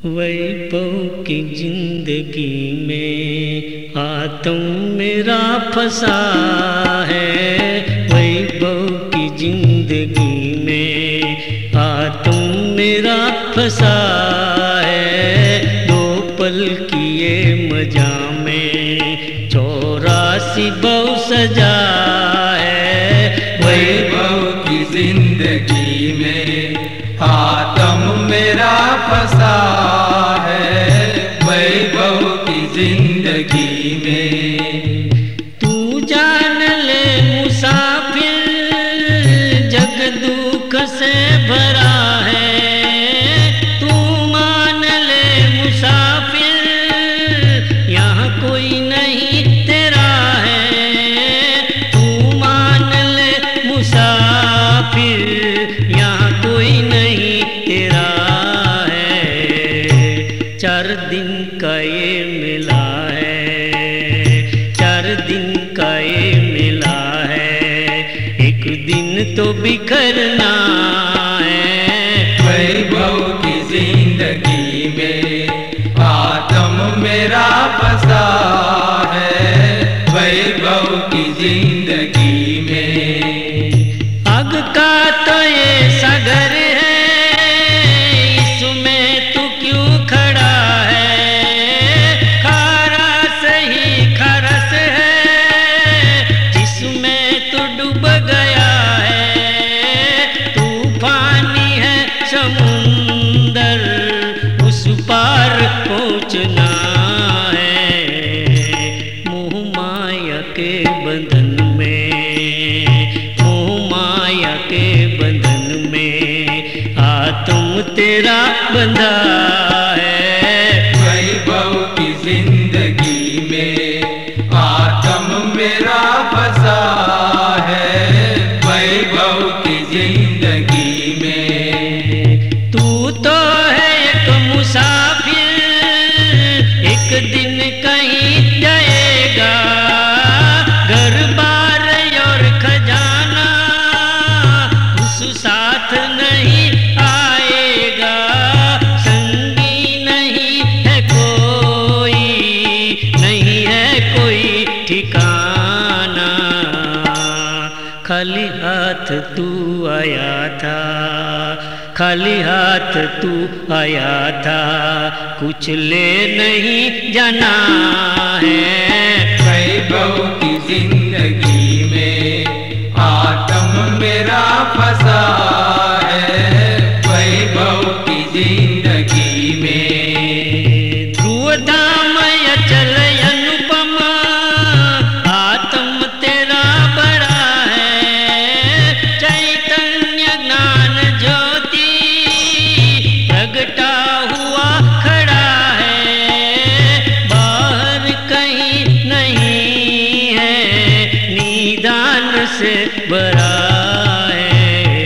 वैभव की जिंदगी में आत्म मेरा फंसा है। वैभव की जिंदगी में आत्म मेरा फंसा है। दो पल किए मजा में 84 भव सजा है। वैभव की जिंदगी में आत्म मेरा फंसा है। वैभव की जिंदगी में तू जान ले मुसाफिर जग दुख से भरा है। तू मान ले मुसाफिर यहाँ कोई नहीं तेरा है। तू मान ले मुसाफिर यहाँ कोई नहीं तेरा है। 4 दिन का ये मिला है, 4 दिन का ये मिला है। एक दिन तो बिखरना है। वैभव की जिंदगी में आत्म मेरा फंसा है। वैभव की जिंदगी में आग का तो ये सागर है, इसमें तू क्यों खड़ा है। खारा सही खरस है जिसमें तू डूब गया है। तूफानी है समुंदर उस पार पहुँचना है। मोह माया के बंधन में, मोह माया के बंधन में आत्म तेरा बंधा है। वैभव की जिंदगी में आत्म मेरा फंसा है। वैभव की जिंदगी में तू तो है एक मुसाफिर, एक दिन कहीं जाएगा। घर बार और खजाना उस साथ नहीं आएगा। संगी नहीं है कोई, नहीं है कोई ठिकाना। खाली हाथ तू आया था, खाली हाथ तू आया था, कुछ ले नहीं जाना है। वैभव की जिंदगी में आत्म मेरा फंसा है। वैभव की जिंदगी में ध्रुव धाम अचल अनुपम आत्म तेरा बड़ा है। चैतन्य ज्ञान ज्योति प्रगटा हुआ खड़ा है। बाहर कहीं नहीं है, निदान से भरा है।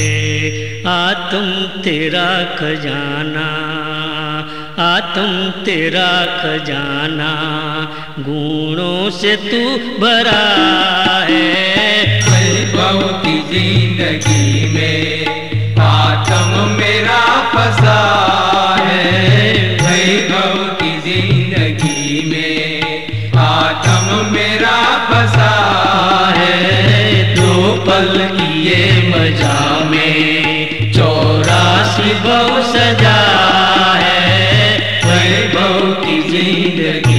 आत्म तेरा खजाना, आत्म तेरा खजाना गुणों से तू भरा है। वैभव की जिंदगी में आत्म मेरा फंसा है। वैभव की जिंदगी में आत्म मेरा फंसा है। 2 पल किए मजा में 84 भव सजा है। वैभव की जिंदगी